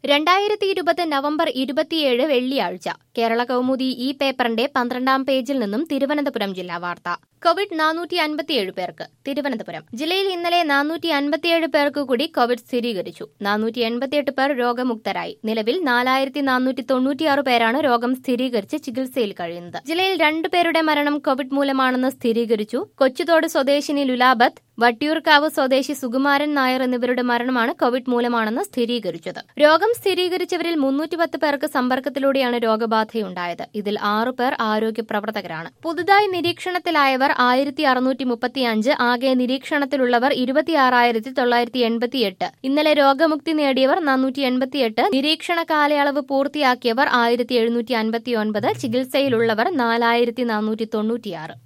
2020 November 27 വെള്ളിയാഴ്ച കേരള കൗമുദി ഈ പേപ്പറിന്റെ 12-ാം പേജിൽ നിന്നും തിരുവനന്തപുരം ജില്ലാ വാർത്ത. കോവിഡ് 457 പേർക്ക്. തിരുവനന്തപുരം ജില്ലയിൽ ഇന്നലെ 457 പേർക്ക് കൂടി കോവിഡ് സ്ഥിരീകരിച്ചു. 488 പേർ രോഗമുക്തരായി. നിലവിൽ 4496 പേരാണ് രോഗം സ്ഥിരീകരിച്ച് ചികിത്സയിൽ കഴിയുന്നത്. ജില്ലയിൽ 2 പേരുടെ മരണം കോവിഡ് മൂലമാണെന്ന് സ്ഥിരീകരിച്ചു. കൊച്ചുതോട് സ്വദേശിനി ലുലാബത്ത്, വട്ടിയൂർക്കാവ് സ്വദേശി സുകുമാരൻ നായർ എന്നിവരുടെ മരണമാണ് കോവിഡ് മൂലമാണെന്ന് സ്ഥിരീകരിച്ചത്. രോഗം സ്ഥിരീകരിച്ചവരിൽ 310 പേർക്ക് സമ്പർക്കത്തിലൂടെയാണ് രോഗബാധയുണ്ടായത്. ഇതിൽ 6 പേർ ആരോഗ്യ പ്രവർത്തകരാണ്. പുതുതായി നിരീക്ഷണത്തിലായവർ 1635, ആകെ നിരീക്ഷണത്തിലുള്ളവർ 26,988. ഇന്നലെ രോഗമുക്തി നേടിയവർ 488, നിരീക്ഷണ കാലയളവ് പൂർത്തിയാക്കിയവർ 1759, ചികിത്സയിലുള്ളവർ 4496.